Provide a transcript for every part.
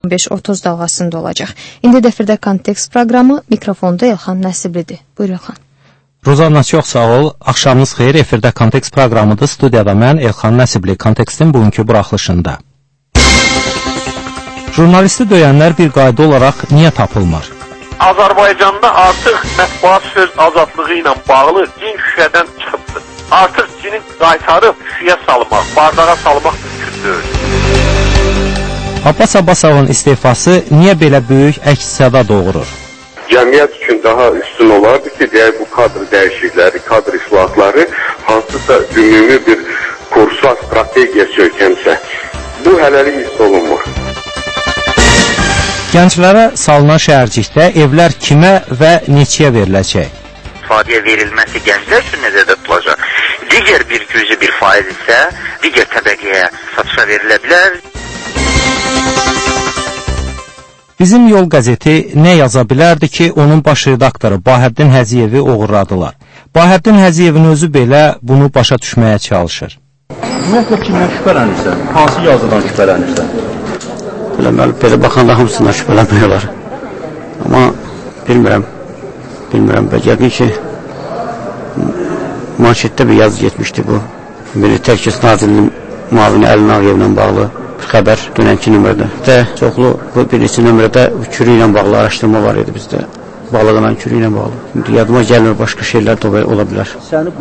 25-30 dalğasında olacaq. İndi Dəfirdə Kontekst proqramı, mikrofonda Elxan Nəsiblidir. Buyur Elxan. Rozanna, çox sağ ol. Axşamınız xeyir. Efirdə Kontekst proqramıdır. Studiyada mən Elxan Nəsibli, Kontekstin bugünkü buraxılışında. Jurnalisti döyənlər bir qayda olaraq niyə tapılmır? Azərbaycanda artıq mətbuat söz azadlığı ilə bağlı cin şüşədən çıxıbdır. Artıq cinin qaytarıb şüşəyə salmaq, bardağa salmaq mümkün deyil. Abbas Abbasovun istifası niyə belə böyük əks-səda doğurur? Cəmiyyət üçün daha üstün olardı ki, deyək bu kadr dəyişiklikləri, kadr islahatları hansısa ümumi bir kursa, strategiya söykənsə, bu hələlik hiss olunmur. Gənclərə salınan şəhərcikdə evlər kimə və neçəyə veriləcək? İfadəyə verilməsi gənclər üçün nəzərdə tutulacaq. Digər bir cüzi bir faiz isə digər təbəqəyə satışa verilə bilər. Bizim Yol qəzeti nə yaza bilərdi ki, onun baş redaktoru Bahəddin Həziyevi oğurladılar. Bahəddin Həziyevin özü belə bunu başa düşməyə çalışır. Ümumiyyətlə kimdən şübhələnirsən? Hansı yazıdan şübhələnirsən? Belə baxanda hamısından şübhələnmək olar. Amma bilmirəm. Yəqin ki, manşetdə bir yazı getmişdi bu. Təhlükəsizlik Nazirliyinin müavini Əlin Ağayevlə bağlı bir xəbər dünənki nömrədə. Çoxlu bu bir neçə nömrədə kürü ilə bağlı araşdırma var idi bizdə. Balığla kürü ilə bağlı. Yadıma gəlmir, başqa şeylər də ola bilər.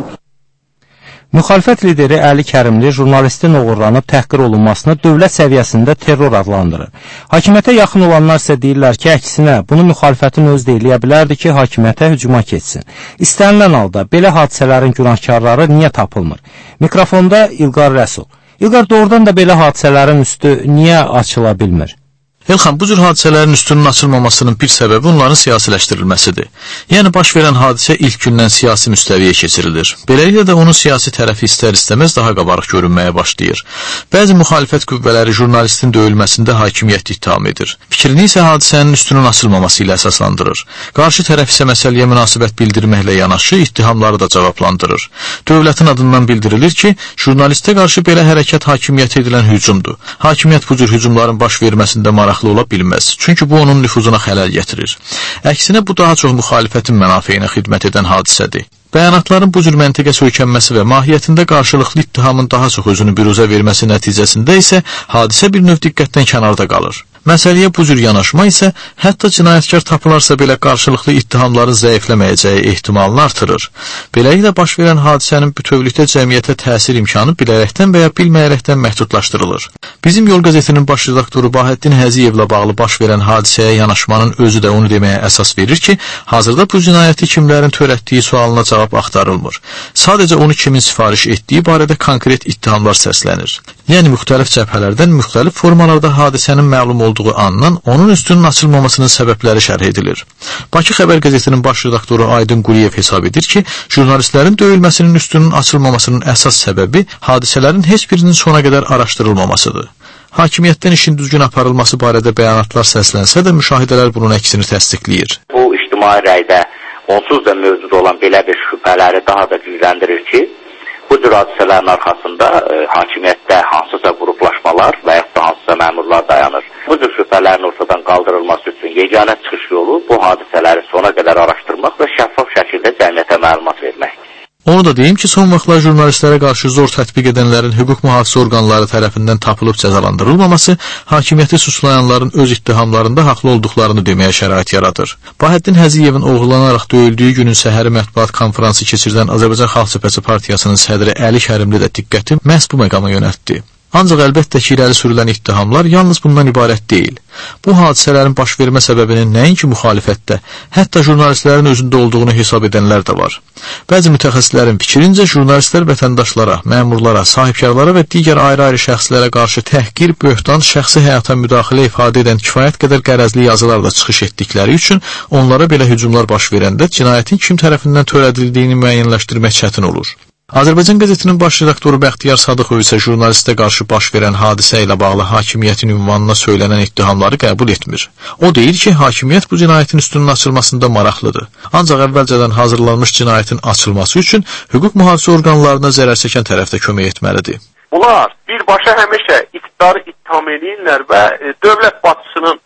Müxalifət lideri Əli Kərimli jurnalistin oğurlanıb təhqir olunmasını dövlət səviyyəsində terror adlandırır. Hakimiyyətə yaxın olanlar isə deyirlər ki, əksinə, bunu müxalifətin özü də eləyə bilərdi ki, hakimiyyətə hücuma keçsin. İstənilən halda belə hadisələrin günahkarları niyə tapılmır? Mikrofonda İlqar Rəsul. İlqar, doğrudan da belə hadisələrin üstü niyə açıla bilmir? Elxan, bu cür hadisələrin üstünün açılmamasının bir səbəbi onların siyasiləşdirilməsidir. Yəni, baş verən hadisə ilk gündən siyasi müstəviyə keçirilir. Beləliklə də onun siyasi tərəfi istər-istəməz daha qabarıq görünməyə başlayır. Bəzi müxalifət qüvvələri jurnalistin döyülməsində hakimiyyət ittiham edir. Fikrini isə hadisənin üstünün açılmaması ilə əsaslandırır. Qarşı tərəf isə məsələyə münasibət bildirməklə yanaşı ittihamları da cavablandırır. Dövlətin adından bildirilir ki, jurnalistə qarşı belə hərəkət hakimiyyətə edilən hücumdur. Hakimiyyət bu cür hücumların baş verməsində maraqlı ola bilməz. Çünki bu onun nüfuzuna xələl gətirir. Əksinə bu daha çox müxalifətin mənafeyinə xidmət edən hadisədir. Bəyanatların bu cür məntiqə söykənməsi və mahiyyətində qarşılıqlı ittihamın daha çox özünü büruzə verməsi nəticəsində isə hadisə bir növ diqqətdən kənarda qalır. Məsələyə bu cür yanaşma isə hətta cinayətkar tapılarsa belə qarşılıqlı ittihamların zəifləməyəcəyi ehtimalını artırır. Beləliklə baş verən hadisənin bütövlükdə cəmiyyətə təsir imkanı bilərəkdən və ya bilməyərəkdən məhdudlaşdırılır. Bizim Yol qəzetinin baş redaktoru Bahəddin Həziyevlə bağlı baş verən hadisəyə yanaşmanın özü də onu deməyə əsas verir ki, hazırda bu cinayəti kimlərin törətdiyi sualına cavab axtarılmır. Sadəcə onu kimin sifariş etdiyi barədə konkret ittihamlar səslənir. Yəni müxtəlif cəbhələrdən müxtəlif formalarda hadisənin məlum olduğu andan onun üstünün açılmamasının səbəbləri şərh edilir. Bakı Xəbər qəzetinin baş redaktoru Aydın Quliyev hesab edir ki, jurnalistlərin döyülməsinin üstünün açılmamasının əsas səbəbi hadisələrin heç birinin sona qədər araşdırılmamasıdır. Hakimiyyətdən işin düzgün aparılması barədə bəyanatlar səslənsə də müşahidələr bunun əksini təsdiqləyir. Bu ictimai rəydə onsuz da mövcud olan belə bir şübhələri daha da gücləndirir ki, bu cür hadisələrin arxasında hakimiyyətdə hansısa qruplaşmalar və yaxud da hansısa məmurlar dayanır. Bu cür şübhələrin ortadan qaldırılması üçün yeganə çıxış yolu bu hadisələri sona qədər araşdırmaq və şəffaf şəkildə cəmiyyətə məlumat verməkdir. Onu da deyim ki, son vaxtlar jurnalistlərə qarşı zor tətbiq edənlərin hüquq mühafizə orqanları tərəfindən tapılıb cəzalandırılmaması hakimiyyəti suçlayanların öz ittihamlarında haqlı olduqlarını deməyə şərait yaradır. Bahəddin Həziyevin oğurlanaraq döyüldüyü günün səhəri mətbuat konfransı keçirdən Azərbaycan Xalq Cəbhəsi Partiyasının sədri Əli Kərimli də diqqəti məhz bu məqama yönəltdi. Ancaq əlbəttə ki, irəli sürülən ittihamlar yalnız bundan ibarət deyil. Bu hadisələrin baş vermə səbəbinin nəinki müxalifətdə, hətta jurnalistlərin özündə olduğunu hesab edənlər də var. Bəzi mütəxəssislərin fikrincə, jurnalistlər vətəndaşlara, məmurlara, sahibkarlara və digər ayrı-ayrı şəxslərə qarşı təhqir, böhtan, şəxsi həyata müdaxilə ifadə edən kifayət qədər qərəzli yazılarla çıxış etdikləri üçün onlara belə hücumlar baş verəndə cinayətin kim tərəfindən törədildiyini müəyyənləşdirmək çətin olur. Azərbaycan qəzetinin baş redaktoru Bəxtiyar Sadıqov isə jurnalistə qarşı baş verən hadisə ilə bağlı hakimiyyətin ünvanına söylənən ittihamları qəbul etmir. O deyir ki, hakimiyyət bu cinayətin üstünün açılmasında maraqlıdır. Ancaq əvvəlcədən hazırlanmış cinayətin açılması üçün hüquq mühafizə orqanlarına zərər çəkən tərəf də kömək etməlidir. Bunlar birbaşa həmişə iqtidarı ittiham edirlər və dövlət başçısının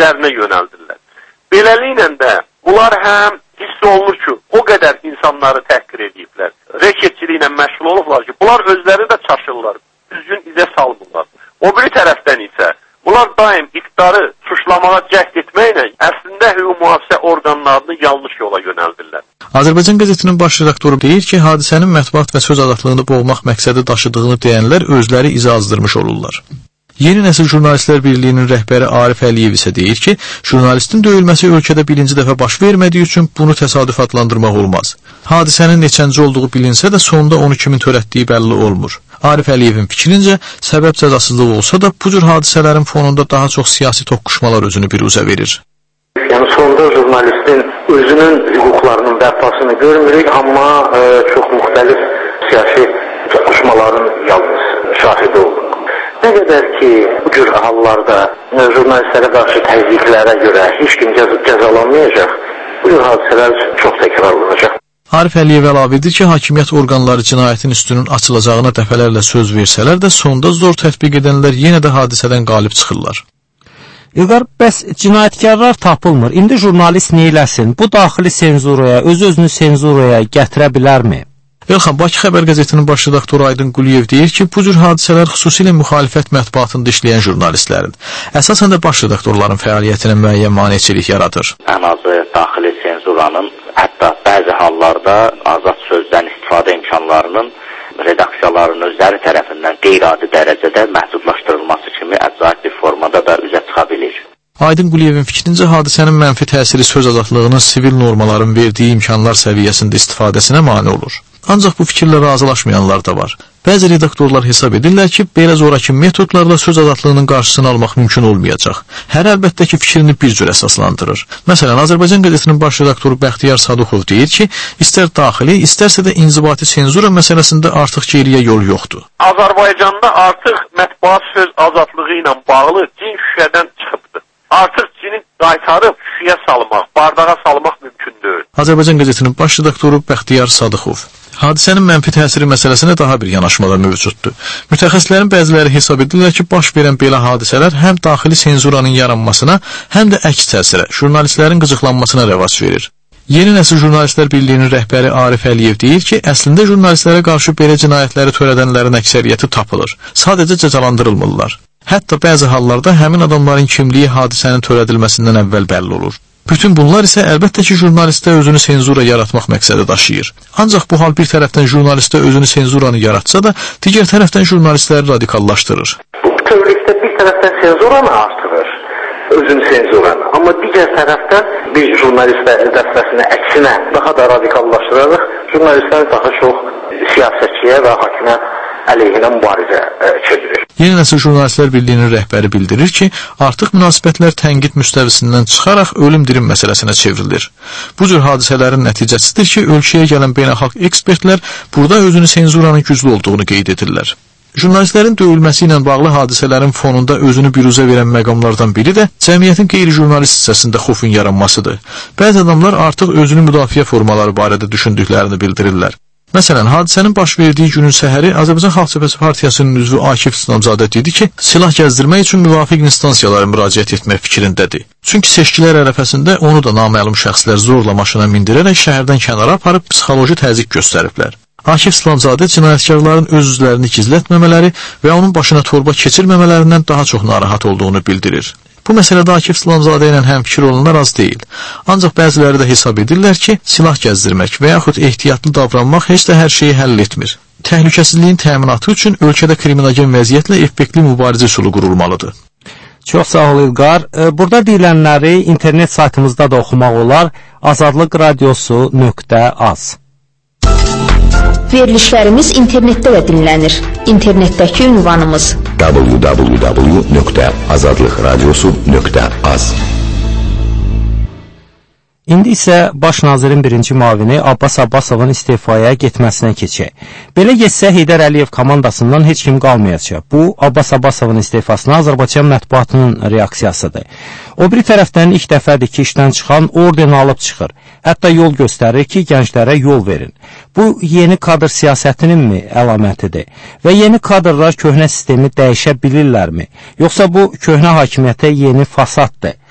işlərinə yönəldirlər. Beləliklə də bunlar həm hiss olunur ki, o qədər insanları təhqir ediblər, reketçiliklə məşğul olublar ki, bunlar özləri də çaşırlar, düzgün izə salmırlar. O biri tərəfdən isə bunlar daim iqtidarı suçlamağa cəhd etməklə əslində hüquq mühafizə orqanlarını yanlış yola yönəldirlər. Azərbaycan qəzetinin baş redaktoru deyir ki, hadisənin mətbuat və söz azadlığını boğmaq məqsədi daşıdığını deyənlər özləri izah azdırmış olurlar. Yeni Nəsil Jurnalistlər Birliyinin rəhbəri Arif Əliyev isə deyir ki, jurnalistin döyülməsi ölkədə birinci dəfə baş vermədiyi üçün bunu təsadüf adlandırmaq olmaz. Hadisənin neçənci olduğu bilinsə də sonunda onu kimin törətdiyi bəlli olmur. Arif Əliyevin fikrincə, səbəb cəzasızlıq olsa da bu cür hadisələrin fonunda daha çox siyasi toqquşmalar özünü biruzə verir. Yəni sonunda jurnalistin özünün hüquqlarının bərpasını görmürük, amma çox müxtəlif siyasi toqquşmaların yalnız şahidi olduq. Nə qədər ki, bu cür hallarda jurnalistlərə qarşı təzyiqlərə görə heç kim cəzalanmayacaq, bu cür hadisələr çox təkrarlanacaq. Arif Əliyev əlavə edir ki, hakimiyyət orqanları cinayətin üstünün açılacağına dəfələrlə söz versələr də sonda zor tətbiq edənlər yenə də hadisədən qalib çıxırlar. İlqar, bəs cinayətkarlar tapılmır. İndi jurnalist neyləsin? Bu daxili senzuraya, öz-özünü senzuraya gətirə bilərmi? Elxan, Bakı Xəbər qəzetinin baş redaktoru Aydın Quliyev deyir ki, bu cür hadisələr xüsusilə müxalifət mətbuatında işləyən jurnalistlərin, əsasən də baş redaktorların fəaliyyətinə müəyyən maneçilik yaradır. Ən azı daxili senzuranın, hətta bəzi hallarda azad sözdən istifadə imkanlarının redaksiyaların özləri tərəfindən qeyri-adi dərəcədə məhdudlaşdırılması kimi əcaib bir formada da üzə çıxa bilir. Aydın Quliyevin fikrincə hadisənin mənfi təsiri söz azadlığının sivil normaların verdiyi imkanlar səviyyəsində istifadəsinə mane olur. Ancaq bu fikirlə razılaşmayanlar da var. Bəzi redaktorlar hesab edirlər ki, belə zorakı metodlarla söz azadlığının qarşısını almaq mümkün olmayacaq. Hər əlbəttə ki, fikrini bir cür əsaslandırır. Məsələn, Azərbaycan qəzetinin baş redaktoru Bəxtiyar Sadıxov deyir ki, istər daxili, istərsə də inzibati senzura məsələsində artıq geriyə yol yoxdur. Azərbaycanda artıq mətbuat söz azadlığı ilə bağlı cin şüşədən çıxıbdır. Artıq cini qaytarıb şüşəyə salmaq, bardağa salmaq mümkün deyil. Azərbaycan qəzetinin baş redaktoru Bəxtiyar Sadıxov. Hadisənin mənfi təsiri məsələsinə daha bir yanaşmada mövcuddur. Mütəxəssislərin bəziləri hesab edirlər ki, baş verən belə hadisələr həm daxili senzuranın yaranmasına, həm də əks təsirə, jurnalistlərin qıcıqlanmasına rəvac verir. Yeni Nəsil Jurnalistlər Birliyinin rəhbəri Arif Əliyev deyir ki, əslində jurnalistlərə qarşı belə cinayətləri törədənlərin əksəriyyəti tapılır, sadəcə cəzalandırılmırlar. Hətta bəzi hallarda həmin adamların kimliyi hadisənin törədilməsindən əvvəl bəlli olur. Bütün bunlar isə əlbəttə ki, jurnalistə özünü senzura yaratmaq məqsədi daşıyır. Ancaq bu hal bir tərəfdən jurnalistə özünü senzuranı yaratsa da, digər tərəfdən jurnalistləri radikallaşdırır. Bu bütövlükdə bir tərəfdən senzuranı artırır, özünü senzuranı. Amma digər tərəfdən bir jurnalistə dəstəsini əksinə daha da radikallaşdıraraq, jurnalistləri daha çox siyasətçiyə və hakimə əleyhinə mübarizə çevirir. Yeni Nəsil Jurnalistlər Birliyinin rəhbəri bildirir ki, artıq münasibətlər tənqid müstəvisindən çıxaraq ölüm-dirim məsələsinə çevrilir. Bu cür hadisələrin nəticəsidir ki, ölkəyə gələn beynəlxalq ekspertlər burada özünü senzuranın güclü olduğunu qeyd edirlər. Jurnalistlərin döyülməsi ilə bağlı hadisələrin fonunda özünü biruzə verən məqamlardan biri də cəmiyyətin qeyri-jurnalist hissəsində xofun yaranmasıdır. Bəzi adamlar artıq özünü müdafiə formaları barədə düşündüklərini bildirirlər. Məsələn, hadisənin baş verdiyi günün səhəri Azərbaycan Xalq Cəbhəsi Partiyasının üzvü Akif İslamzadə dedi ki, silah gəzdirmək üçün müvafiq instansiyalara müraciət etmək fikrindədir. Çünki seçkilər ərəfəsində onu da naməlum şəxslər zorla maşına mindirərək şəhərdən kənara aparıb psixoloji təzyiq göstəriblər. Akif İslamzadə cinayətkarların öz üzlərini gizlətməmələri və onun başına torba keçirməmələrindən daha çox narahat olduğunu bildirir. Bu məsələdə Akif İslamzadə ilə həmfikir olanlar az deyil. Ancaq bəziləri də hesab edirlər ki, silah gəzdirmək və yaxud ehtiyatlı davranmaq heç də hər şeyi həll etmir. Təhlükəsizliyin təminatı üçün ölkədə kriminogen vəziyyətlə effektli mübarizə üsulu qurulmalıdır. Çox sağ ol İlqar. Burada deyilənləri internet saytımızda da oxumaq olar. azadlıqradiosu.az. Verilişlərimiz internetdə də dinlənir. İnternetdəki ünvanımız www.azadlıqradiosu.az. İndi isə Baş nazirin birinci müavini Abbas Abbasovun istifaya getməsinə keçək. Belə getsə Heydər Əliyev komandasından heç kim qalmayacaq. Bu, Abbas Abbasovun istifasına Azərbaycan mətbuatının reaksiyasıdır. O biri tərəfdən ilk dəfədir ki, işdən çıxan orden alıb çıxır. Hətta yol göstərir ki, gənclərə yol verin. Bu, yeni kadr siyasətininmi əlamətidir? Və yeni kadrlar köhnə sistemi dəyişə bilirlərmi? Yoxsa bu, köhnə hakimiyyətə yeni fasaddır?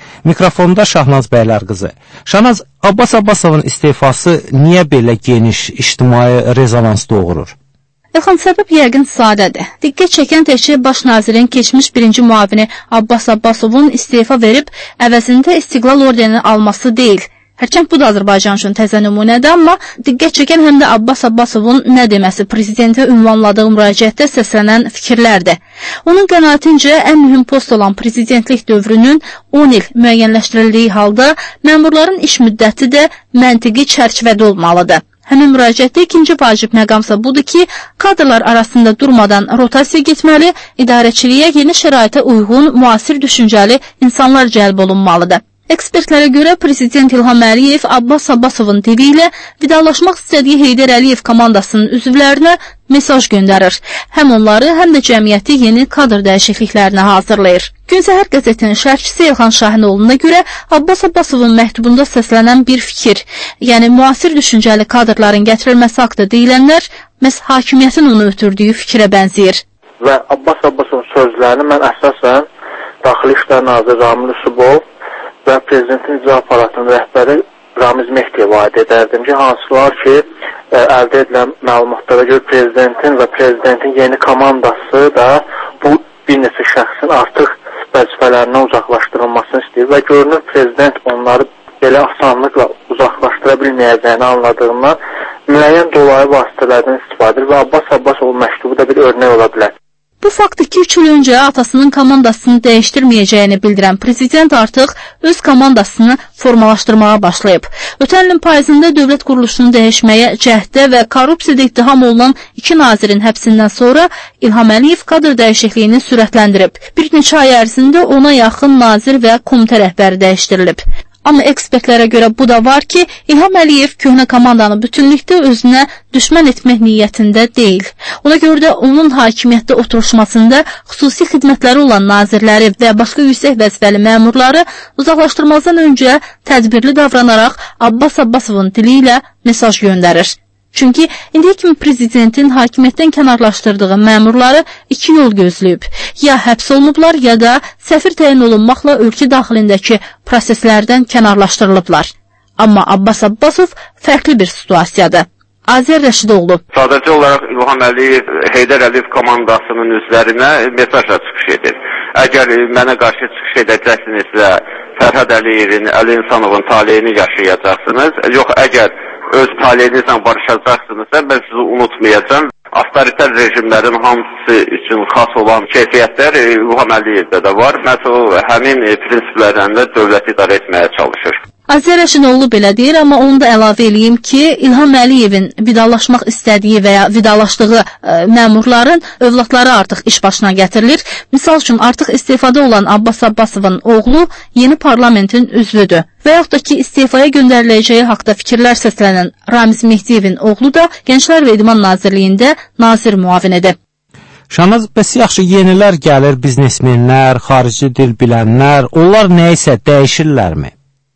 Mikrofonda Şahnaz Bəylərqızı. Şahnaz, Abbas Abbasovun istefası niyə belə geniş ictimai rezonans doğurur? Elxan, səbəb yəqin sadədir. Diqqət çəkən təkcə baş nazirin keçmiş birinci müavini Abbas Abbasovun istefa verib əvəzində İstiqlal orderini alması deyil. Hərçənd bu da Azərbaycan üçün təzə nümunədir, amma diqqət çəkən həm də Abbas Abbasovun nə deməsi prezidentə ünvanladığı müraciətdə səslənən fikirlərdir. Onun qənaətincə ən mühüm post olan prezidentlik dövrünün 10 il müəyyənləşdirildiyi halda məmurların iş müddəti də məntiqi çərçivədə olmalıdır. Həmin müraciətdə ikinci vacib məqamsa budur ki, kadrlar arasında durmadan rotasiya getməli, idarəçiliyə yeni şəraitə uyğun, müasir düşüncəli insanlar cəlb olunmalıdır. Ekspertlərə görə Prezident İlham Əliyev Abbas Abbasovun dili ilə vidalaşmaq istədiyi Heydər Əliyev komandasının üzvlərinə mesaj göndərir. Həm onları, həm də cəmiyyəti yeni kadr dəyişikliklərinə hazırlayır. Gün Səhər qəzetinin şərhçisi Elxan Şahinoğlu'na görə Abbas Abbasovun məktubunda səslənən bir fikir, yəni müasir düşüncəli kadrların gətirilməsi haqqında deyilənlər məhz hakimiyyətin onu ötürdüyü fikrə bənzəyir. Və Abbas Abbasovun sözlərini mən əsasən Daxili İşlər Naziri Ramil Usubov və Prezidentin icra aparatının rəhbəri Ramiz Mehdiyə vaid edərdim ki, hansılar ki, əldə edilən məlumatlara görə Prezidentin və Prezidentin yeni komandası da bu bir neçə şəxsin artıq vəzifələrindən uzaqlaşdırılmasını istəyir və görünür Prezident onları belə asanlıqla uzaqlaşdıra bilməyəcəyini anladığından müəyyən dolayı vasitələrdən istifadə edir və Abbas Abbasovun məktubu da bir örnək ola bilər. Bu fakt 2-3 il öncə atasının komandasını dəyişdirməyəcəyini bildirən prezident artıq öz komandasını formalaşdırmağa başlayıb. Ötən ilin payızında dövlət quruluşunu dəyişməyə cəhdə və korrupsiyada ittiham olunan 2 nazirin həbsindən sonra İlham Əliyev kadr dəyişikliyini sürətləndirib. Bir neçə ay ərzində ona yaxın nazir və komitə rəhbəri dəyişdirilib. Amma ekspertlərə görə bu da var ki, İlham Əliyev köhnə komandanı bütünlükdə özünə düşmən etmək niyyətində deyil. Ona görə də onun hakimiyyətdə oturuşmasında xüsusi xidmətləri olan nazirləri və başqa yüksək vəzifəli məmurları uzaqlaşdırmazdan öncə tədbirli davranaraq Abbas Abbasovun dili ilə mesaj göndərir. Çünki indiyə kimi prezidentin hakimiyyətdən kənarlaşdırdığı məmurları 2 yol gözləyib. Ya həbs olunublar, ya da səfir təyin olunmaqla ölkə daxilindəki proseslərdən kənarlaşdırılıblar. Amma Abbas Abbasov fərqli bir situasiyadır. Azər Rəşidoğlu. Sadəcə olaraq İlham Əliyev, Heydər Əliyev komandasının üzvlərinə mesajla çıxış edir. Əgər mənə qarşı çıxış edəcəksinizsə, Fərhad Əliyevin, Əli İnsanovun taleyini yaşayacaqsınız. Yox, əgər öz taleyinizlə barışacaqsınızsa, mən sizi unutmayacağım. Avtoritar rejimlərin hamısı üçün xas olan keyfiyyətlər İlham Əliyevdə də var. Məhz o həmin prinsiplərlə dövləti idarə etməyə çalışır. Azər Rəşidoğlu belə deyir, amma onu da əlavə eləyim ki, İlham Əliyevin vidalaşmaq istədiyi və ya vidalaşdığı məmurların övladları artıq iş başına gətirilir. Misal üçün, artıq istifada olan Abbas Abbasovun oğlu yeni parlamentin üzvüdür. Və yaxud da ki, istifaya göndəriləcəyi haqda fikirlər səslənən Ramiz Mehdiyevin oğlu da Gənclər və İdman Nazirliyində nazir müavinidir. Şahnaz, bəs yaxşı, yenilər gəlir, biznesmenlər, xarici dil bilənlər, onlar nəysə dəyişirlərmi?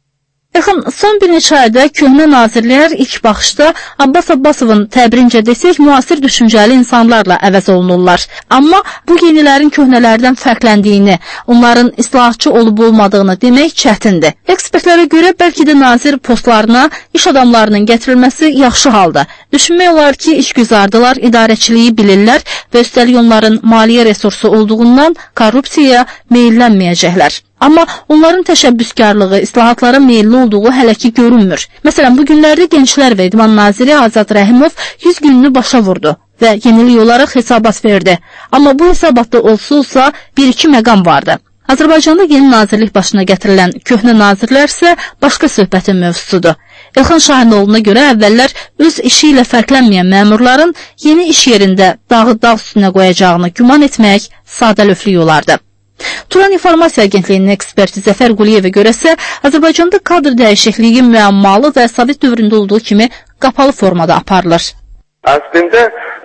Yaxın, son bir neçə ayda köhnə nazirlər ilk baxışda Abbas Abbasovun təbirincə desək, müasir düşüncəli insanlarla əvəz olunurlar. Amma bu yenilərin köhnələrdən fərqləndiyini, onların islahatçı olub-olmadığını demək çətindir. Ekspertlərə görə bəlkə də nazir postlarına iş adamlarının gətirilməsi yaxşı halda. Düşünmək olar ki, işgüzardılar, idarəçiliyi bilirlər və üstəlik onların maliyyə resursu olduğundan korrupsiyaya meyillənməyəcəklər. Amma onların təşəbbüskarlığı, islahatlara meyilli olduğu hələ ki görünmür. Məsələn, bu günlərdə Gənclər və İdman Naziri Azad Rəhimov 100 gününü başa vurdu və yenilik olaraq hesabat verdi. Amma bu hesabatda olsa 1-2 məqam vardı. Azərbaycanda yeni nazirlik başına gətirilən köhnə nazirlər isə başqa söhbətin mövzusudur. Elxan Şahinoğlu'na görə əvvəllər öz işi ilə fərqlənməyən məmurların yeni iş yerində dağı dağ üstünə qoyacağını güman etmək sadəlöflük olardı. Turan İnformasiya Agentliyinin eksperti Zəfər Quliyevə görəsə, Azərbaycanda kadr dəyişikliyi müəmmalı və Sovet dövründə olduğu kimi qapalı formada aparılır. Əslində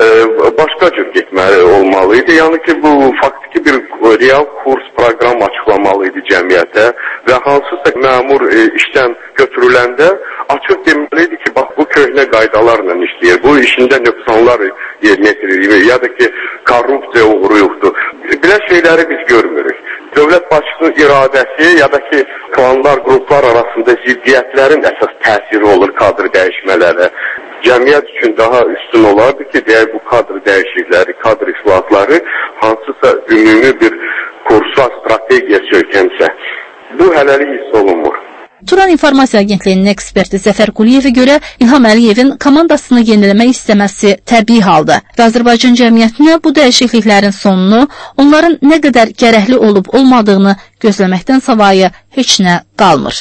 başqa cür getməli olmalıydı. Yəni ki, bu faktiki bir real kurs proqram açıqlamalı idi cəmiyyətə və hansısa məmur işdən götürüləndə açıq deməliydi ki, bax bu köhnə qaydalarla işləyir, bu işində nöqsanlar yerinə yetirir ya da ki, korrupsiya uğuru yoxdur. Belə şeyləri biz görmürük. dövlət başçısının iradəsi ya da ki, klanlar, qruplar arasında ziddiyyətlərin əsas təsiri olur kadr dəyişmələrə. Cəmiyyət üçün daha üstün olardı ki, deyək bu kadr dəyişiklikləri, kadr islahatları hansısa ümumi bir kursa, strategiya söykənsə. Bu hələlik hiss olunmur. Turan İnformasiya Agentliyinin eksperti Zəfər Quliyevə görə İlham Əliyevin komandasını yeniləmək istəməsi təbii haldır və Azərbaycan cəmiyyətinə bu dəyişikliklərin sonunu, onların nə qədər gərəkli olub-olmadığını gözləməkdən savayı heç nə qalmır.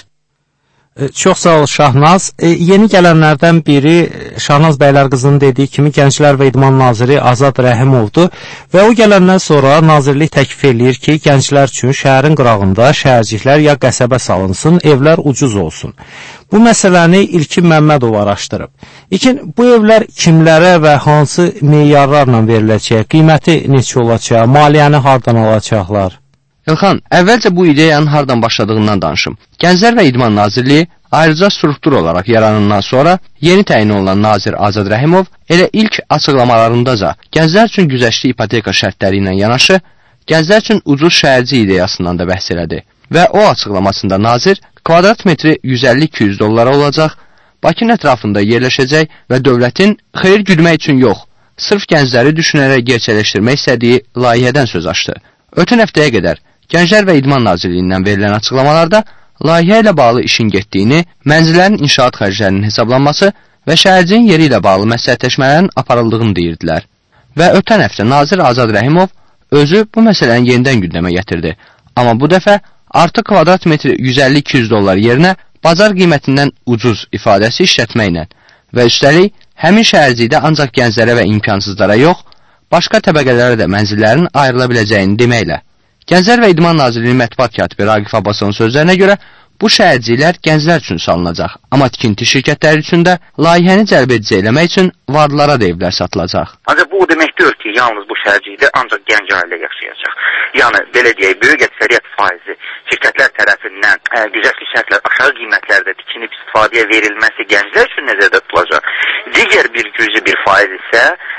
Çox sağ ol Şahnaz. Yeni gələnlərdən biri Şahnaz Bəylərqızının dediyi kimi Gənclər və İdman Naziri Azad Rəhimovdur və o gələndən sonra nazirlik təklif eləyir ki, gənclər üçün şəhərin qırağında şəhərciklər ya qəsəbə salınsın, evlər ucuz olsun. Bu məsələni İlkin Məmmədov araşdırıb. İlkin, bu evlər kimlərə və hansı meyarlarla veriləcək, qiyməti neçə olacaq, maliyyəni hardan alacaqlar? İlxan, əvvəlcə bu ideyanın hardan başladığından danışım. Gənclər və İdman Nazirliyi ayrıca struktur olaraq yaranandan sonra yeni təyin olunan nazir Azad Rəhimov elə ilk açıqlamalarındaca gənclər üçün güzəştli ipoteka şərtləri ilə yanaşı, gənclər üçün ucuz şəhərci ideyasından da bəhs elədi. Və o açıqlamasında nazir kvadrat metri 150-200 dollara olacaq, Bakının ətrafında yerləşəcək və dövlətin xeyir güdmək üçün yox, sırf gəncləri düşünərək gerçəkləşdirmək istədiyi layihədən söz açdı. Ötən həftəyə qədər Gənclər və İdman Nazirliyindən verilən açıqlamalarda layihə ilə bağlı işin getdiyini, mənzillərin inşaat xərclərinin hesablanması və şəhərcinin yeri ilə bağlı məsləhətləşmələrin aparıldığını deyirdilər. Və ötən həftə nazir Azad Rəhimov özü bu məsələni yenidən gündəmə gətirdi. Amma bu dəfə artıq kvadrat metri 150-200 dollar yerinə bazar qiymətindən ucuz ifadəsi işlətməklə və üstəlik həmin şəhərcikdə ancaq gənclərə və imkansızlara yox, başqa təbəqələrə də mənzillərin ayrıla biləcəyini deməklə. Gənclər və İdman Nazirliyinin mətbuat katibi Raqif Abbasovun sözlərinə görə bu şəhərciklər gənclər üçün salınacaq, amma tikinti şirkətləri üçün də layihəni cəlb edici eləmək üçün varlılara da evlər satılacaq. Ancaq bu demək deyil ki, yalnız bu şəhərcikdə ancaq gənc ailə yaşayacaq. Yəni, belə deyək, böyük əksəriyyət faizi şirkətlər tərəfindən güzəştli şərtlər aşağı qiymətlərdə tikinib istifadəyə verilməsi gənclər üçün nəzərdə tutulacaq. Digər bir cüzi bir faiz isə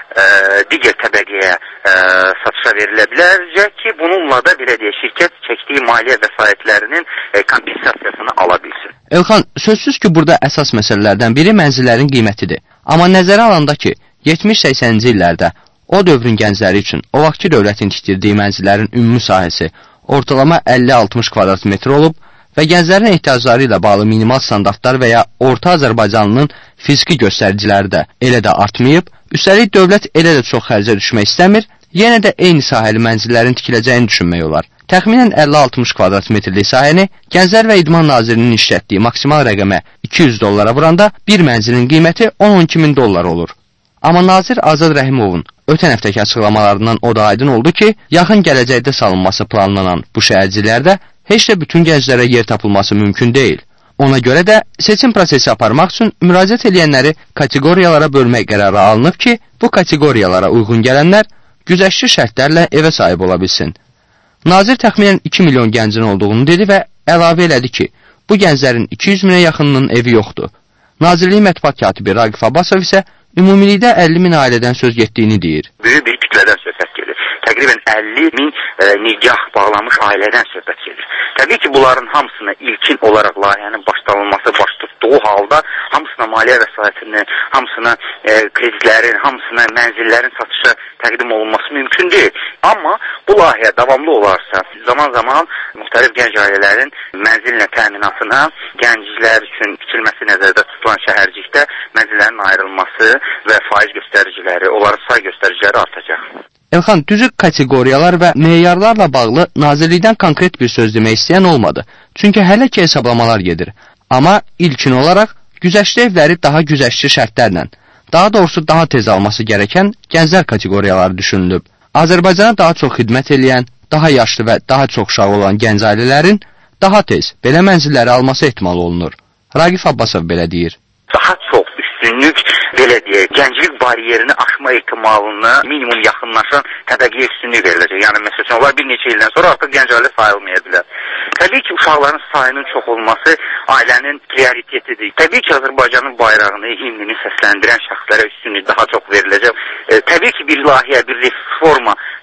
digər təbəqəyə satışa verilə bilərcək ki, bununla da belə deyək, şirkət çəkdiyi maliyyə vəsaitlərinin kompensasiyasını ala bilsin. Elxan, sözsüz ki, burada əsas məsələlərdən biri mənzillərin qiymətidir. Amma nəzərə alanda ki, 70-80-ci illərdə o dövrün gəncləri üçün o vaxtki dövlətin tikdirdiyi mənzillərin ümumi sahəsi ortalama 50-60 kvadrat metr olub və gənclərin ehtiyacları ilə bağlı minimal standartlar və ya orta Azərbaycanlının fiziki göstəriciləri də elə də artmayıb, üstəlik dövlət elə də çox xərcə düşmək istəmir, yenə də eyni sahəli mənzillərin tikiləcəyini düşünmək olar. Təxminən 50-60 kvadrat metrlik sahəni Gənclər və İdman Nazirinin işlətdiyi maksimal rəqəmə 200 dollara vuranda bir mənzilin qiyməti 10-12 min dollar olur. Amma nazir Azad Rəhimovun ötən həftəki açıqlamalarından o da aydın oldu ki, yaxın gələcəkdə salınması planlanan bu şəhərciklərdə heç də bütün gənclərə yer tapılması mümkün deyil. Ona görə də seçim prosesi aparmaq üçün müraciət edənləri kateqoriyalara bölmək qərarı alınıb ki, bu kateqoriyalara uyğun gələnlər güzəştli şərtlərlə evə sahib ola bilsin. Nazir təxminən 2 milyon gəncin olduğunu dedi və əlavə elədi ki, bu gənclərin 200 minə yaxınının evi yoxdur. Nazirliyin mətbuat katibi Raqif Abbasov isə ümumilikdə 50 min ailədən söz getdiyini deyir. Böyük bir kütlədən söhbət gedir. Təqribən 50 min nigah bağlanmış ailədən söhbət gedir. Təbii ki, bunların hamısına ilkin olaraq layihənin başlanılması baş tutduğu halda hamısına maliyyə vəsaitinin, hamısına kreditlərin, hamısına mənzillərin satışa təqdim olunması mümkün deyil. Amma bu layihə davamlı olarsa, zaman-zaman müxtəlif gənc ailələrin mənzillə təminatına, gənclər üçün tikilməsi nəzərdə tutulan şəhərcikdə mənzillərin ayrılması və faiz göstəriciləri, onların say göstəriciləri artacaq. Elxan, düzük kateqoriyalar və meyarlarla bağlı nazirlikdən konkret bir söz demək istəyən olmadı. Çünki hələ ki hesablamalar gedir. Amma ilkin olaraq güzəştli evləri daha güzəştli şərtlərlə, daha doğrusu daha tez alması gerəkən gənclər kateqoriyaları düşünülüb. Azərbaycana daha çox xidmət eləyən, daha yaşlı və daha çox uşağı olan gənc ailələrin daha tez belə mənzilləri alması ehtimal olunur. Raqif Abbasov belə deyir. Daha çox üstünlük, belə deyək, gənclik bariyerini aşma ehtimalına minimum yaxınlaşan təbəqəyə üstünlük veriləcək. Yəni, məsələn, onlar bir neçə ildən sonra artıq gənc ailə sayılmaya bilər. Təbii ki, uşaqların sayının çox olması ailənin prioritetidir. Təbii ki, Azərbaycanın bayrağını, himnini səsləndirən şəxslərə üstünlük daha çox veriləcək. Təbii ki, bir layihə, bir reforma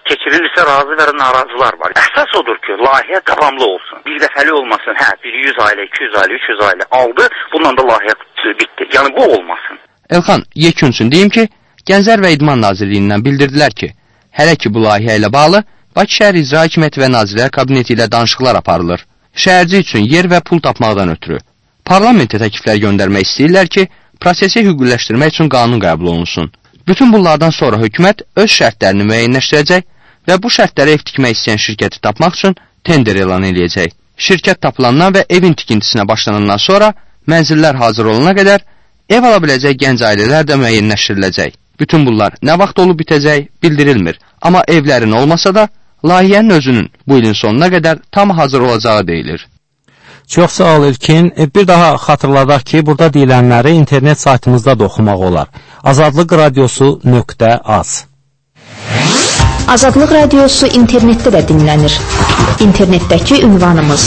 keçirilirsə razı və narazılar var. Əsas odur ki, layihə davamlı olsun. Bir dəfəli olmasın. Hə, bir 100 ailə, 200 ailə, 300 ailə aldı. Bununla da layihə bitdi. Yəni bu olmasın. Elxan, yekun üçün deyim ki, Gənclər və İdman Nazirliyindən bildirdilər ki, hələ ki bu layihə ilə bağlı Bakı şəhər İcra Hakimiyyəti və Nazirlər Kabineti ilə danışıqlar aparılır. Şəhərci üçün yer və pul tapmaqdan ötürü. Parlamentə təkliflər göndərmək istəyirlər ki, prosesi hüquqiləşdirmək üçün qanun qəbul olunsun. Bütün bunlardan sonra hökumət öz şərtlərini müəyyənləşdirəcək və bu şərtləri ev tikmək istəyən şirkəti tapmaq üçün tender elan edəcək. Şirkət tapılandan və evin tikintisinə başlanandan sonra mənzillər hazır olana qədər ev ala biləcək gənc ailələr də müəyyənləşdiriləcək. Bütün bunlar nə vaxt olub bitəcək bildirilmir. Amma evlərin olmasa da layihənin özünün bu ilin sonuna qədər tam hazır olacağı deyilir. Çox sağ ol İlkin. Bir daha xatırladaq ki, burada deyilənləri internet saytımızda da oxumaq olar. azadlıqradiosu.az Azadlıq Radiosu internetdə də dinlənir. İnternetdəki ünvanımız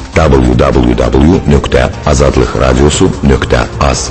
www.azadlıqradiosu.az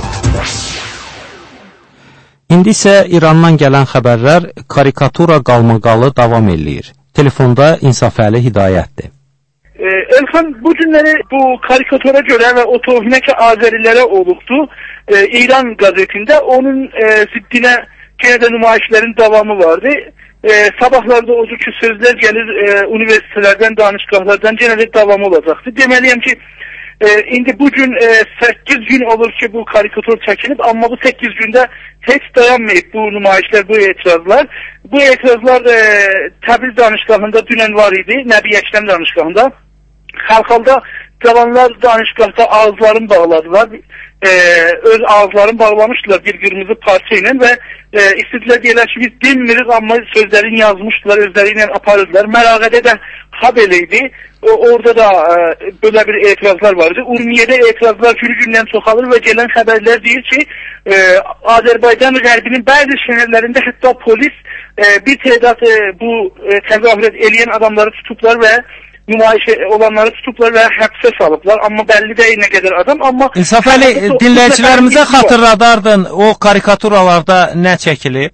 İndi isə İrandan gələn xəbərlər karikatura qalmaqalı davam eləyir. Telefonda İnsafəli Hidayətdir. Elxan, bu günləri bu karikatura görə və o tohinə ki Azərilərə olubdu, İran qəzetində onun ziddinə yenə də nümayişlərin davamı vardı. Sabahlarda o cür ki sözlər gəlir universitetlərdən, danışqahlardan yenə də davamı olacaqdı. Deməliyəm ki, indi bugün 8 gün olur ki bu karikatur çəkilib, amma bu 8 gündə heç dayanmayıb bu nümayişlər, bu etirazlar. Bu etirazlar Təbriz danışqahında dünən var idi, Nəbi Əkrəm danışqahında. Xalxalda cavanlar danışqahda ağızlarını bağladılar. Öz ağızlarını bağlamışdılar bir qırmızı parça ilə və istədilər deyirlər ki, biz dinmirik, amma sözlərini yazmışdılar, özləri ilə aparırdılar. Mərağədə də Habel idi. Orada da böyle bir etirazlar vardı. Urmiye'de etirazlar günü-gündən çoxalır və gələn xəbərlər deyir ki, Azərbaycan qərbinin bəzi şəhərlərində hətta polis bir tədat bu təzahürət eləyən adamları tutublar və nümayiş olanları tutublar və həbsə salıblar. Amma bəlli deyil nə qədər adam. Amma İnsafəli, dinləyicilərimizə xatırladardın o karikaturalarda nə çəkilib?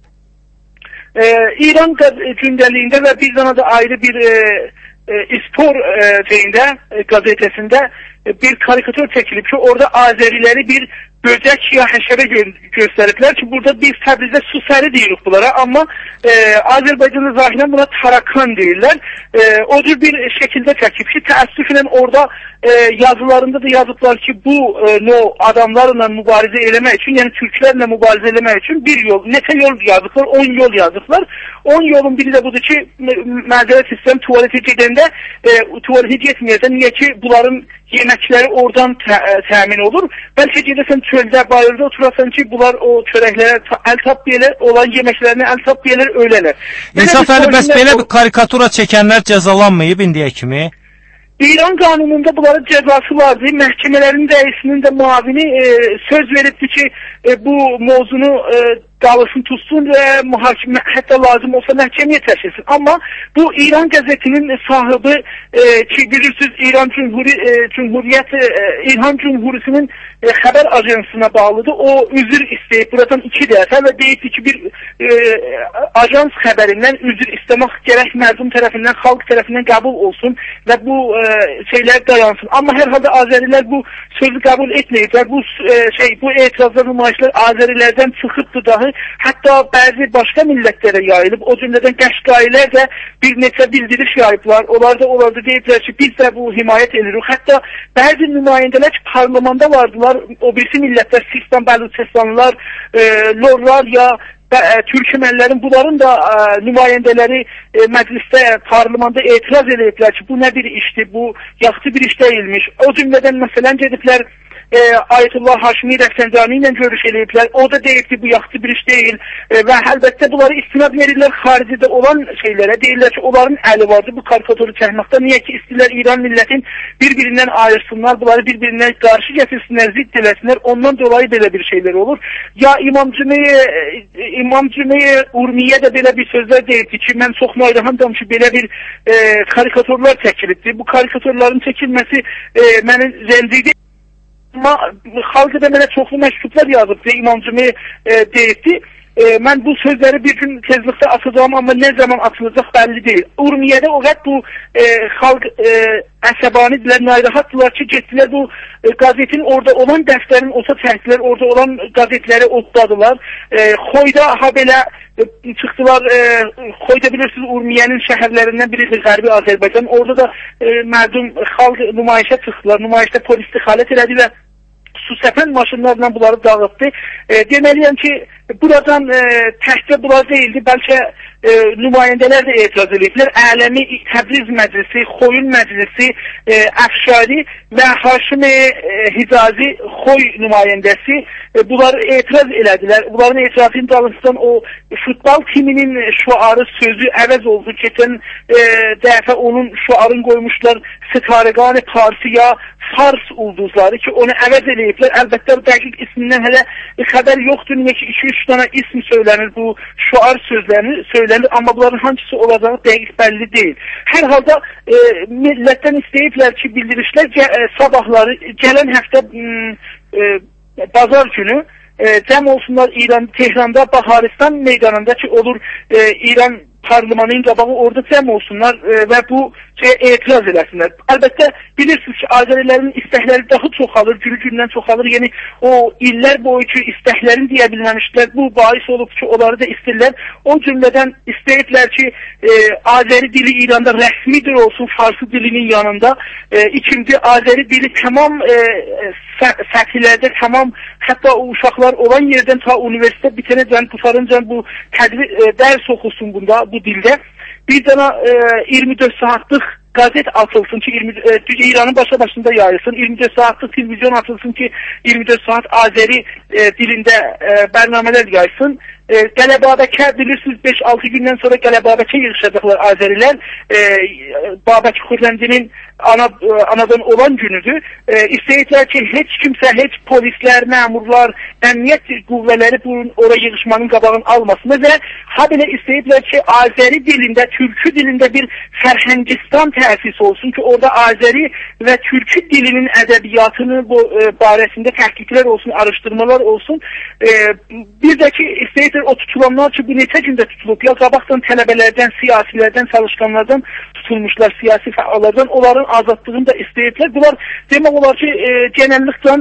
İran gündəliyində və bir dana da ayrı bir İspor gazetesinde bir karikatür çekilip ki orada Azerileri bir böcek ya həşərə göstəriblər ki burada biz Təbrizdə su səri deyirik bunlara amma Azərbaycanlı zahirən buna tarakan deyirlər. O cür bir şəkildə çəkib ki təəssüflə orada yazılarında da yazıblar ki bu adamlarla mübarizə eləmək üçün, yəni türklərlə mübarizə eləmək üçün bir yol, neçə yol yazıblar, 10 yol yazıblar. 10 yolun biri de budur ki məzərət sistem tuvalete gedəndə tuvalete getməyəcək. Niyə ki bunların yeməkləri oradan təmin olur. Bəlkə gedəsən çöldə, bayırda oturasan ki bunlar o çörəklərə əl tapmayırlar, olan yeməklərini əl tapmayırlar, ölələr. İnsafəli, bəs belə bir karikatura çəkənlər cəzalanmayıb indiyə kimi? İran qanununda bunların cəzası vardı. Məhkəmələrin rəisinin də muavini söz veribdi ki bu mövzunu davasını tutsun və mühakimə hətta lazım olsa məhkəməyə təşkilsin. Amma bu İran qəzetinin sahibi ki bilirsiniz İran Cumhuriyetinin xəbər ajansına bağlıdır. O üzr istəyib buradan 2 dəfə və deyibdi ki bir ajans xəbərindən üzr istəmək gərək mərdum tərəfindən, xalq tərəfindən qəbul olsun və bu şeylər dayansın. Amma hər halda Azərilər bu sözü qəbul etməyiblər. Bu etirazlar, nümayişlər Azərilərdən çıxıbdır dahi. Hətta bəzi başqa millətlərə yayılıb, o cümlədən Qəşqailər də bir neçə bildiriş yayıblar. Onlar da deyiblər ki, biz də bu himayət edirik. Hətta bəzi nümayəndələr ki, parlamenda vardılar, o birisi millətlər, Sistan, Bəluçistanlılar, Lorlar ya Türkmenlərin, bunların da nümayəndələri məclisdə, parlamenda etiraz ediblər ki, bu nə bir işdir, bu yaxşı bir iş deyilmiş. O cümlədən məsələn gediblər, Ayətullah Haşimi Rəfsəncani ilə görüş ediblər. O da deyib ki, bu yaxşı bir iş deyil və əlbəttə bunları istinad verirlər xaricdə olan şeylərə. Deyirlər ki, onların əli vardı bu karikaturu çəkməkdə. Niyə ki, istəyirlər İran millətin bir-birindən ayırsınlar, bunları bir-birindən qarşı gətirsinlər, zidd eləsinlər. Ondan dolayı belə bir şeylər olur. Ya İmam Cümeyye Urmiye də belə bir sözlər deyibdi ki, mən çox narahatam ki, belə bir karikaturlar çəkilibdir. Bu karikaturların çəkilməsi məni zəncidi. Amma xalq da mənə çoxlu məktublar yazıbdı, İmam Cümeyye deyibdi. mən bu sözləri bir gün tezlikdə atacağım, amma nə zaman atılacaq bəlli deyil. Urmiyədə o qədər bu xalq əsəbanidirlər, narahatdırlar ki, getdilər bu qazetin orada olan dəftərin olsa çəkdilər, orada olan qazetləri otladılar. Xoyda habelə çıxdılar, Xoyda bilirsiniz Urmiyənin şəhərlərindən biridir Qərbi Azərbaycan. Orada da mərdum xalq nümayişə çıxdılar, nümayişdə polis xalət elədi və su səpən maşınlarla bunları dağıtdı. Deməliyəm ki, buradan təhcə bunlar deyildi, bəlkə nümayəndələr də etiraz ediblər. Ələmi Təbriz Məclisi, Xoyun Məclisi, Əfşari və Haşimi Hicazi Xoy nümayəndəsi bunlar etiraz elədilər. Bunların etirazının dalınızdan o futbol timinin şuarı sözü əvəz oldu. Keçən dəfə onun şuarını qoymuşlar Sitarəqan-ı Parsiya Fars ulduzları ki, onu əvəz eləyiblər. Əlbəttə dəqiq ismindən hələ xəbər yoxdur. Niyə ki, 2-3 dənə ism söylənir, bu şuar söylənir, amma bunların hangisi olacağı dəqiq bəlli deyil. Hər halda millətdən istəyiblər ki, bildirişlər sabahları, gələn həftə bazar günü cəm olsunlar İran, Tehranda, Baharistan meydanında ki, olur İran parlamanın qabağı orada cəm olsunlar və bu etiraz eləsinlər. Əlbəttə, bilirsiniz ki, Azərilərin istəkləri daha çoxalır, günü-gündən çoxalır. Yəni, o illər boyu ki, istəklərini deyə bilməmişlər, bu bahis olub ki, onları da istəyirlər. O cümlədən istəyirlər ki, Azəri dili İranda rəsmidir olsun, Farsı dilinin yanında. İkinci, Azəri dili tamam səthlərdə, tamam, hətta o uşaqlar olan yerdən ta universitet bitənəcən, tutarıncan bu dərs oxusun bunda, bu dildə. Bir dana 24 saatlıq gazet atılsın ki, İranın başında yayılsın, 24 saatlıq televizyon atılsın ki, 24 saat Azeri dilində bərnamələr yaysın. Qələbabəkə bilirsiniz 5-6 gündən sonra Qələbabəkə yığışacaqlar Azərilər. Babək Xürrəmdinin anadan olan günüdür. İstəyirlər ki, heç kimsə, heç polislər, məmurlar, əmniyyət qüvvələri bunun oraya yığışmanın qabağını almasın və ha belə istəyirlər ki, Azəri dilində, türkü dilində bir Fərhəngistan təsis olsun ki, orada Azəri və türkü dilinin ədəbiyyatını barəsində təhqiqlər olsun, araşdırmalar olsun. Bir də ki, istəyirlər o tutulanlar ki, bu neçə gündə tutulub, ya qabaqdan tələbələrdən, siyasilərdən, çalışqanlardan tutulmuşlar, siyasi fəallardan, onların azadlığını da istəyirlər. Bunlar demək olar ki, genəlliklə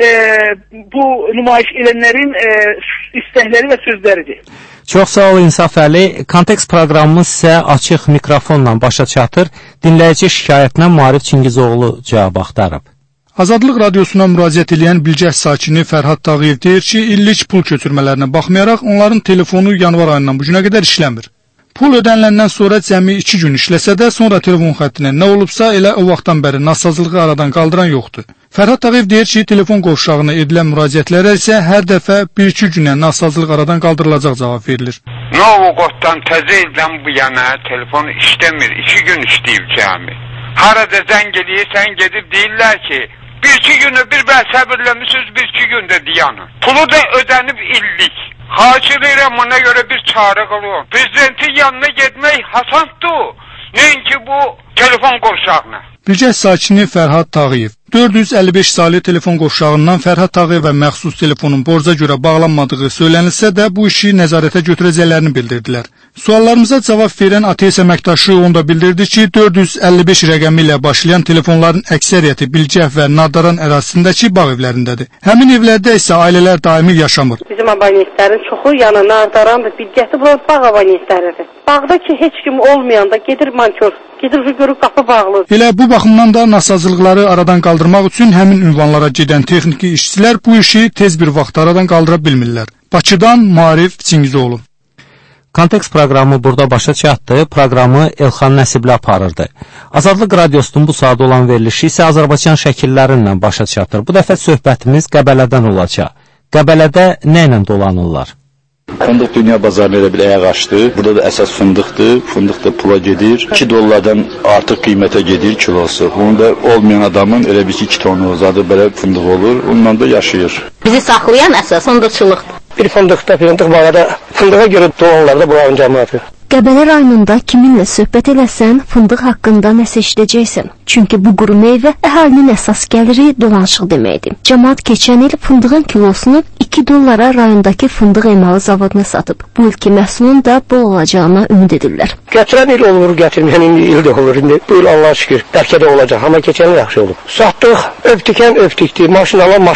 bu nümayiş edənlərin istəkləri və sözləridir. Çox sağ ol İnsaf Əli. Kontekst proqramımız sizə açıq mikrofonla başa çatır. Dinləyici şikayətinə Maarif Çingizoğlu cavab axtarıb. Azadlıq radiosuna müraciət edən Bilgəh sakini Fərhad Tağıyev deyir ki, illik pul köçürmələrinə baxmayaraq onların telefonu yanvar ayından bu günə qədər işləmir. Pul ödəniləndən sonra cəmi 2 gün işləsə də sonra telefon xəttinə nə olubsa elə o vaxtdan bəri nasazlığı aradan qaldıran yoxdur. Fərhad Tağıyev deyir ki, telefon qovşağına edilən müraciətlərə isə hər dəfə 1-2 günə nasazlıq aradan qaldırılacaq cavab verilir. Novoqotdan təzə ildən bu yana telefon işləmir, 2 gün işləyib cəmi. Harada zəng edirsən gedib deyirlər ki, 1-2 günü bir bəl səbirləmişsiniz, 1-2 gündə diyanın. Pulu da ödənib illik. Xahiş edirəm, ona görə bir çarə qılıyor. Prezidentin yanına getmək hasandır, nəinki bu telefon qovşağına. Bilgəh sakini Fərhad Tağıyev 455 saylı telefon qovşağından Fərhad Tağıyevə məxsus telefonun borca görə bağlanmadığı söylənilsə də bu işi nəzarətə götürəcəklərini bildirdilər. Suallarımıza cavab verən ATS əməkdaşı onda bildirdi ki, 455 rəqəmi ilə başlayan telefonların əksəriyyəti Bilgəh və Nardaran ərazisindəki bağ evlərindədir. Həmin evlərdə isə ailələr daimi yaşamır. Bizim abonentlərin çoxu yana Nardarandır, Bilgəhdir, bu bağ abonentləridir. Bağda ki, heç kim olmayanda gedir mankör, gedir görüb qapı bağlı. Elə bu baxımdan da nasazlıqları aradan qaldırmaq üçün həmin ünvanlara gedən texniki işçilər bu işi tez bir vaxt aradan qaldıra bilmirlər. Bakıdan Maarif Çingizoğlu. Kontekst proqramı burada başa çatdı. Proqramı Elxan Nəsibli aparırdı. Azadlıq radiosunun bu saat olan verilişi isə Azərbaycan şəkillərindən başa çatır. Bu dəfə söhbətimiz Qəbələdən olacaq. Qəbələdə nə ilə dolanırlar? Fındıq dünya bazarına elə bir əyaq açdı. Burada da əsas fındıqdır. Fındıq da pula gedir. 2 dollardan artıq qiymətə gedir kilosu. Bunu da olmayan adamın elə bir 2 tonu zadı belə fındıq olur. Onunla da yaşayır. Bizi saxlayan əsas fındıqçılıqdır. Bir fındıqda, fındıq bağada, fındığa görə dolanlarda bu ancamıdır. Qəbələ rayonunda kiminlə söhbət eləsən, fındıq haqqında nəsə eşidəcəksən. Çünki bu quru meyvə əhalinin əsas gəliri dolanışıq deməkdir. Cəmaət keçən il fındığın kilosunu 2 dollara rayondakı fındıq emalı zavoduna satıb. Bu ilki məhsulun da bol olacağına ümid edirlər. Gətirən il olur, gətirməyən il də olur. İndi bu il Allah'a şükür bəlkə də olacaq, amma keçən il yaxşı olub. Satdıq, öptükən öptükdür, maşın alan